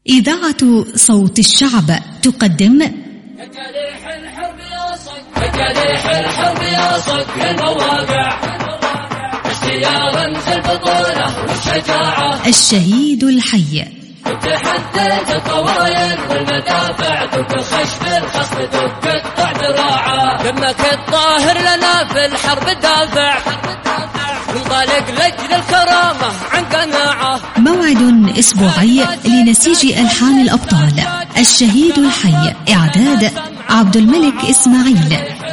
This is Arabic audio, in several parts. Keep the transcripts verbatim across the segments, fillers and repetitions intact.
إذاعة صوت الشعب تقدم تجاريح الحرب يا صق تجاريح الحرب يا صق المواقع اشتياق في البطولة والشجاعة الشهيد الحي وتحدث الطوايل والمدافع دق خشب الخصم دق قطع ذراعه دمك الطاهر لنا في الحرب دافع انطلق لجل الكرامة عن قناعة. موعد أسبوعي لنسيج ألحان الأبطال. الشهيد الحي إعداد عبد الملك إسماعيل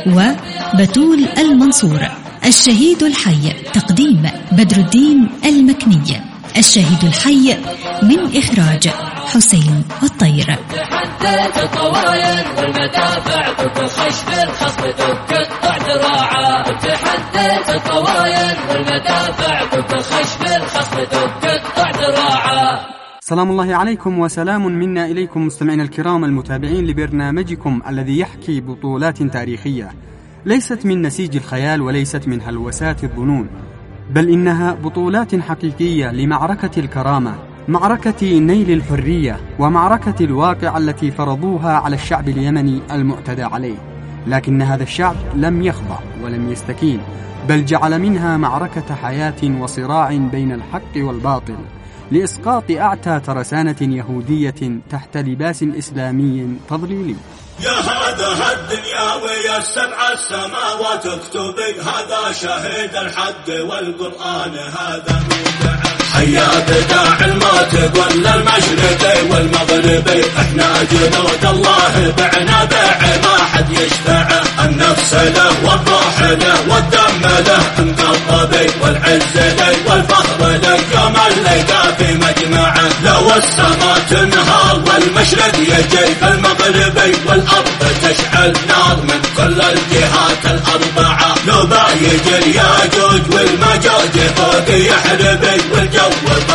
وبتول المنصور. الشهيد الحي تقديم بدر الدين المكني. الشهيد الحي من إخراج حسين الطير. تحدث الطوايل والمدافع دق خشب الخصم دق قطع ذراعه تحدث الطوايل والمدافع دق خشب الخصم دق قطع ذراعه. سلام الله عليكم وسلام منا إليكم مستمعينا الكرام المتابعين لبرنامجكم الذي يحكي بطولات تاريخية ليست من نسيج الخيال وليست من هلوسات الظنون، بل إنها بطولات حقيقية لمعركة الكرامة، معركة نيل الحرية، ومعركة الواقع التي فرضوها على الشعب اليمني المعتدى عليه. لكن هذا الشعب لم يخضع ولم يستكين، بل جعل منها معركة حياة وصراع بين الحق والباطل لإسقاط أعتى ترسانة يهودية تحت لباس إسلامي تضليلي. يا هذا الدنيا ويا السبع السماوات اكتبي هذا شهيد الحق والقرآن هذا مودع. حيا بداع الموت قل المشرقي والمغربي احنا جنود الله بعنا بيع ما حد يشفعه النفس له والروح له والدم له انقضبي والعز لي والفخر لي يوم اللقاء في مجمعه. لو السماء تنهار والمشرق يجي فالمغربي والأرض تشعل نار من كل الجهات الأربعة. لو بايج الياجوج والمجوج فوق يحربي والجو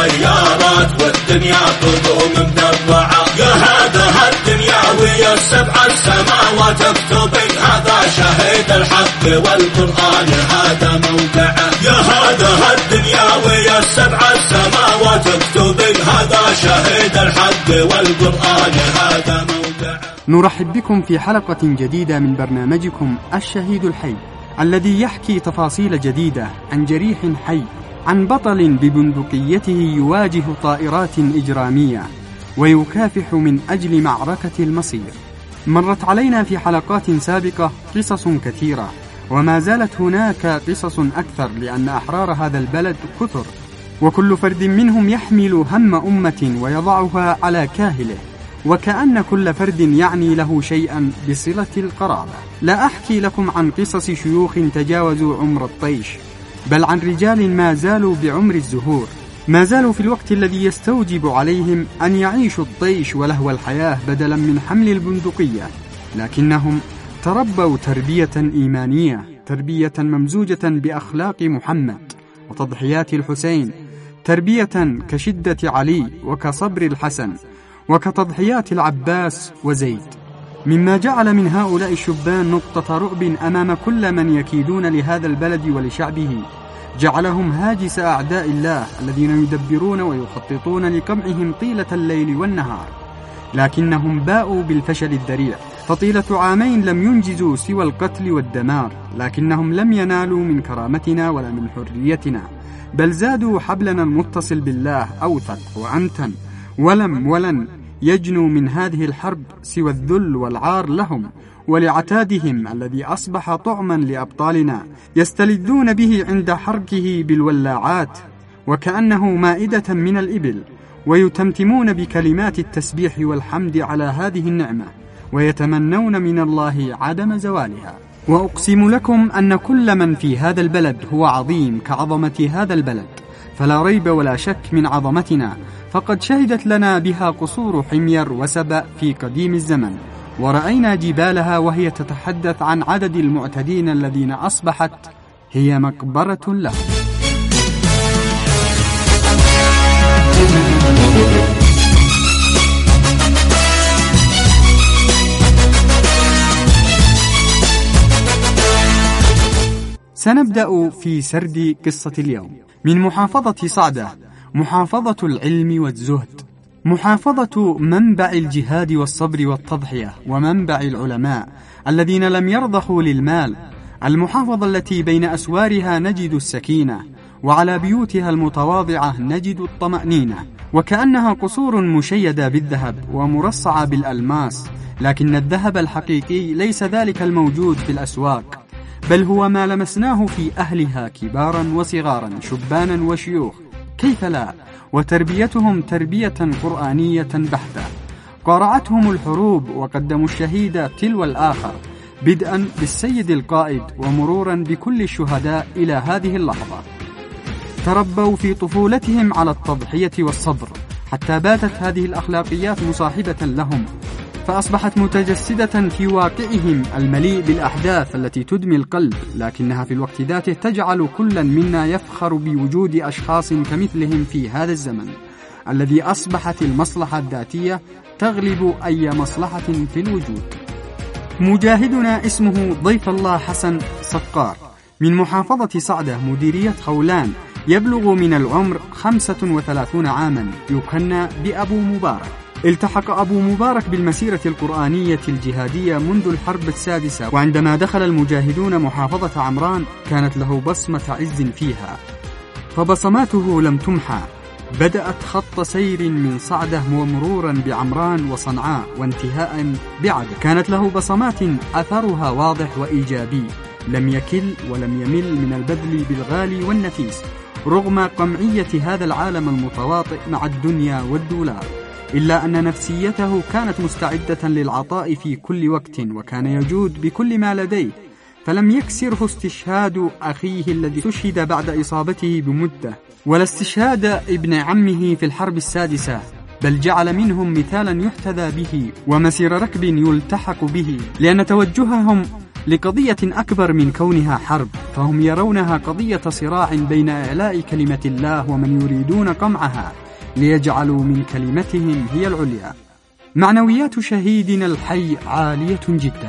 طيارات والدنيا قدوم مدرعة. يا هذا الدنيا ويا السبع السماوات اكتبي هذا شهيد الحق والقرآن هذا موقعه. يا هذا الدنيا ويا السبع السماوات اكتبي هذا شهيد الحق والقرآن هذا موقعه. نرحب بكم في حلقة جديدة من برنامجكم الشهيد الحي الذي يحكي تفاصيل جديدة عن جريح حي، عن بطل ببندقيته يواجه طائرات إجرامية ويكافح من أجل معركة المصير. مرت علينا في حلقات سابقة قصص كثيرة، وما زالت هناك قصص أكثر لأن أحرار هذا البلد كثر، وكل فرد منهم يحمل هم أمة ويضعها على كاهله، وكأن كل فرد يعني له شيئا بصلة القرابة. لا أحكي لكم عن قصص شيوخ تجاوزوا عمر الطيش، بل عن رجال ما زالوا بعمر الزهور، ما زالوا في الوقت الذي يستوجب عليهم أن يعيشوا الطيش ولهو الحياة بدلا من حمل البندقية، لكنهم تربوا تربية إيمانية، تربية ممزوجة بأخلاق محمد وتضحيات الحسين، تربية كشدة علي وكصبر الحسن وكتضحيات العباس وزيد، مما جعل من هؤلاء الشبان نقطة رعب أمام كل من يكيدون لهذا البلد ولشعبه، جعلهم هاجس أعداء الله الذين يدبرون ويخططون لقمعهم طيلة الليل والنهار، لكنهم باءوا بالفشل الذريع. فطيلة عامين لم ينجزوا سوى القتل والدمار، لكنهم لم ينالوا من كرامتنا ولا من حريتنا، بل زادوا حبلنا المتصل بالله أوثق وأمتن، ولم ولن يجنوا من هذه الحرب سوى الذل والعار لهم ولعتادهم الذي أصبح طعما لأبطالنا يستلذون به عند حركه بالولاعات وكأنه مائدة من الإبل، ويتمتمون بكلمات التسبيح والحمد على هذه النعمة ويتمنون من الله عدم زوالها. وأقسم لكم أن كل من في هذا البلد هو عظيم كعظمة هذا البلد، فلا ريب ولا شك من عظمتنا، فقد شهدت لنا بها قصور حمير وسبأ في قديم الزمن، ورأينا جبالها وهي تتحدث عن عدد المعتدين الذين أصبحت هي مقبرة لهم. سنبدأ في سرد قصة اليوم من محافظة صعدة، محافظة العلم والزهد، محافظة منبع الجهاد والصبر والتضحية ومنبع العلماء الذين لم يرضخوا للمال، المحافظة التي بين أسوارها نجد السكينة، وعلى بيوتها المتواضعة نجد الطمأنينة، وكأنها قصور مشيدة بالذهب ومرصعة بالألماس، لكن الذهب الحقيقي ليس ذلك الموجود في الأسواق، بل هو ما لمسناه في أهلها كبارا وصغارا شبانا وشيوخ، كيف لا، وتربيتهم تربية قرآنية بحتة. قارعتهم الحروب وقدموا الشهيد تلو الآخر، بدءا بالسيد القائد ومرورا بكل الشهداء إلى هذه اللحظة. تربوا في طفولتهم على التضحية والصبر، حتى باتت هذه الأخلاقيات مصاحبة لهم، فأصبحت متجسدة في واقعهم المليء بالأحداث التي تدمي القلب، لكنها في الوقت ذاته تجعل كل منا يفخر بوجود أشخاص كمثلهم في هذا الزمن الذي أصبحت المصلحة الذاتية تغلب أي مصلحة في الوجود. مجاهدنا اسمه ضيف الله حسن صفقار من محافظة صعدة مديرية خولان، يبلغ من العمر خمسة وثلاثين عاما، يكنى بأبو مبارك. التحق أبو مبارك بالمسيرة القرآنية الجهادية منذ الحرب السادسة، وعندما دخل المجاهدون محافظة عمران كانت له بصمة عز فيها، فبصماته لم تمحى، بدأت خط سير من صعدة ومرورا بعمران وصنعاء وانتهاء بعدة، كانت له بصمات أثرها واضح وإيجابي، لم يكل ولم يمل من البذل بالغالي والنفيس رغم قمعية هذا العالم المتواطئ مع الدنيا والدولار، إلا أن نفسيته كانت مستعدة للعطاء في كل وقت، وكان يجود بكل ما لديه، فلم يكسره استشهاد أخيه الذي استشهد بعد إصابته بمدة، ولا استشهاد ابن عمه في الحرب السادسة، بل جعل منهم مثالا يحتذى به ومسير ركب يلتحق به، لأن توجههم لقضية أكبر من كونها حرب، فهم يرونها قضية صراع بين إعلاء كلمة الله ومن يريدون قمعها ليجعلوا من كلمتهم هي العليا. معنويات شهيدنا الحي عالية جدا،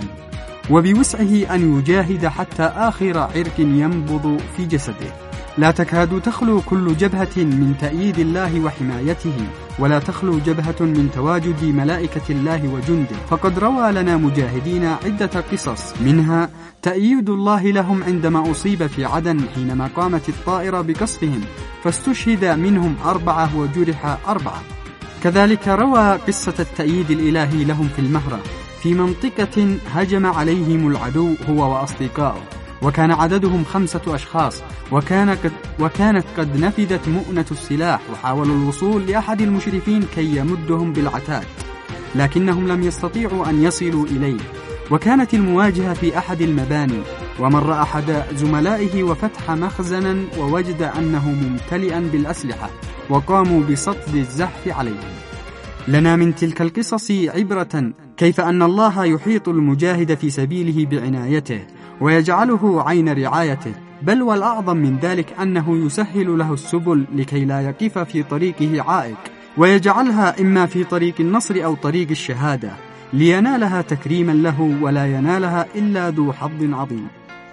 وبوسعه أن يجاهد حتى آخر عرق ينبض في جسده، لا تكاد تخلو كل جبهة من تأييد الله وحمايته، ولا تخلو جبهة من تواجد ملائكة الله وجنده، فقد روى لنا مجاهدين عدة قصص، منها تأييد الله لهم عندما أصيب في عدن حينما قامت الطائرة بقصفهم فاستشهد منهم أربعة وجرح أربعة. كذلك روى قصة التأييد الإلهي لهم في المهرة في منطقة هجم عليهم العدو هو وأصدقائه، وكان عددهم خمسة أشخاص، وكان قد وكانت قد نفذت مؤنة السلاح، وحاولوا الوصول لأحد المشرفين كي يمدهم بالعتاد، لكنهم لم يستطيعوا أن يصلوا إليه، وكانت المواجهة في أحد المباني، ومر أحد زملائه وفتح مخزنا ووجد أنه ممتلئا بالأسلحة، وقاموا بصد الزحف عليهم. لنا من تلك القصص عبرة كيف أن الله يحيط المجاهد في سبيله بعنايته ويجعله عين رعايته، بل والأعظم من ذلك أنه يسهل له السبل لكي لا يقف في طريقه عائق، ويجعلها إما في طريق النصر أو طريق الشهادة، لينالها تكريما له ولا ينالها إلا ذو حظ عظيم.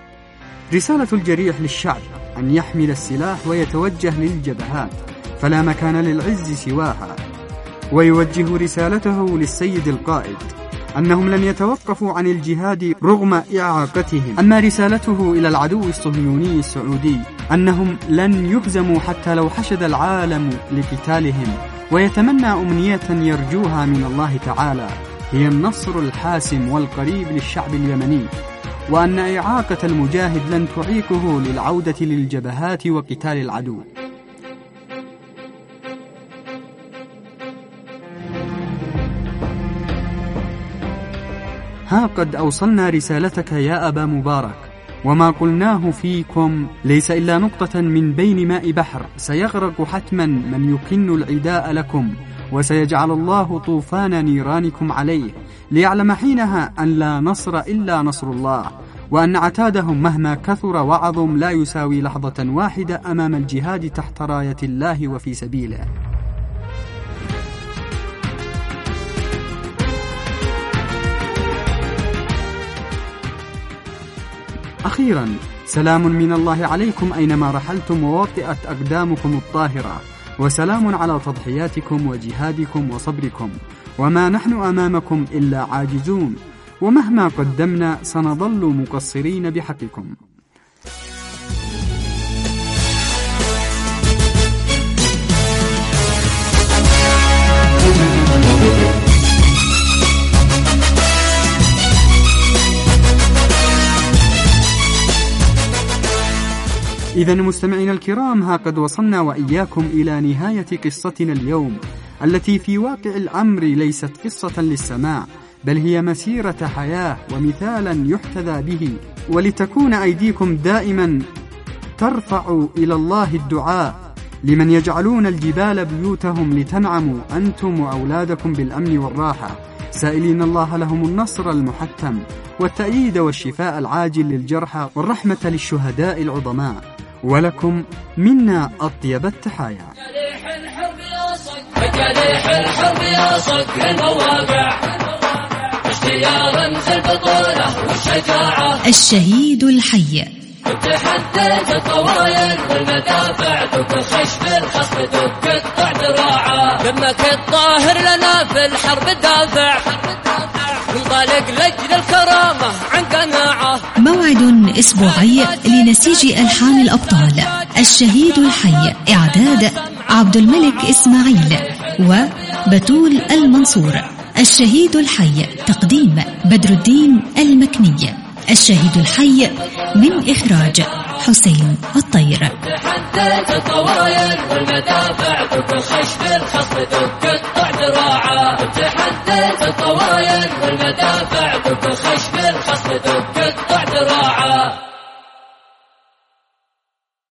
رسالة الجريح للشعب أن يحمل السلاح ويتوجه للجبهات، فلا مكان للعز سواها، ويوجه رسالته للسيد القائد أنهم لن يتوقفوا عن الجهاد رغم إعاقتهم. أما رسالته إلى العدو الصهيوني السعودي أنهم لن يهزموا حتى لو حشد العالم لقتالهم، ويتمنى أمنية يرجوها من الله تعالى هي النصر الحاسم والقريب للشعب اليمني، وأن إعاقة المجاهد لن تعيقه للعودة للجبهات وقتال العدو. ها قد أوصلنا رسالتك يا أبا مبارك، وما قلناه فيكم ليس إلا نقطة من بين ماء بحر، سيغرق حتما من يكن العداء لكم، وسيجعل الله طوفان نيرانكم عليه، ليعلم حينها أن لا نصر إلا نصر الله، وأن عتادهم مهما كثر وعظم لا يساوي لحظة واحدة أمام الجهاد تحت راية الله وفي سبيله. أخيرا، سلام من الله عليكم أينما رحلتم، ووطئت أقدامكم الطاهرة، وسلام على تضحياتكم وجهادكم وصبركم، وما نحن أمامكم إلا عاجزون، ومهما قدمنا سنظل مقصرين بحقكم. إذن مستمعينا الكرام، ها قد وصلنا وإياكم إلى نهاية قصتنا اليوم، التي في واقع الأمر ليست قصة للسماع، بل هي مسيرة حياة ومثالا يحتذى به، ولتكون أيديكم دائما ترفع إلى الله الدعاء لمن يجعلون الجبال بيوتهم لتنعموا أنتم وأولادكم بالأمن والراحة، سائلين الله لهم النصر المحتم والتأييد والشفاء العاجل للجرحى والرحمة للشهداء العظماء، ولكم منا أطيب التحايا. جريح الحرب يا صقر المواقع، اشتياق في البطولة والشجاعة، الشهيد الحي. تحديت الطوايل والمدافع، دق خشب الخصم دق قطع ذراعه، دمك الطاهر لنا في الحرب الدافع، انطلق لجل الكرامة عن قناعة. موعد أسبوعي لنسيج ألحان الأبطال، الشهيد الحي، إعداد عبد الملك إسماعيل وبتول المنصور. الشهيد الحي، تقديم بدر الدين المكني. الشهيد الحي من إخراج حسين الطير. تحديت الطوايل والمدافع، دق خشب الخصم دق قطع ذراعه، تحديت الطوايل والمدافع، دق خشب الخصم دق قطع ذراعه.